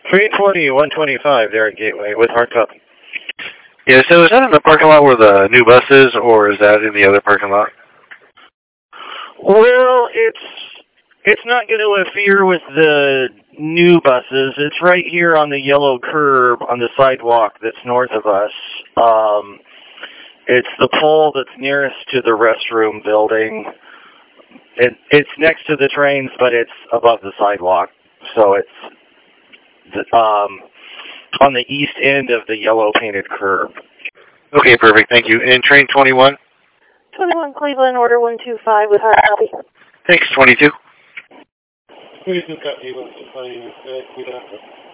320, 125 there at Gateway with hard copy. Yeah, so is that in the parking lot where the new bus is, or is that in the other parking lot? Well, it's not going to interfere with the new buses. It's right here on the yellow curb on the sidewalk that's north of us. It's the pole that's nearest to the restroom building. It's next to the trains, but it's above the sidewalk. So it's on the east end of the yellow painted curb. Okay, perfect. Thank you. And train 21? 21 Cleveland, order 125 with hard copy. Thanks, 22. 22 copy, 125,